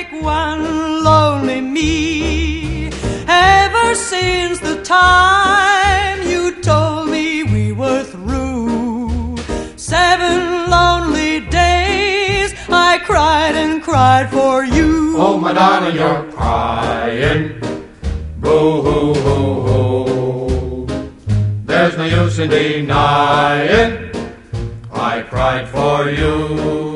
make one lonely me. Ever since the time you told me we were through, 7 lonely days I cried and cried for you. Oh, my darling, you're crying. Boo-hoo-hoo-hoo. There's no use in denying I cried for you.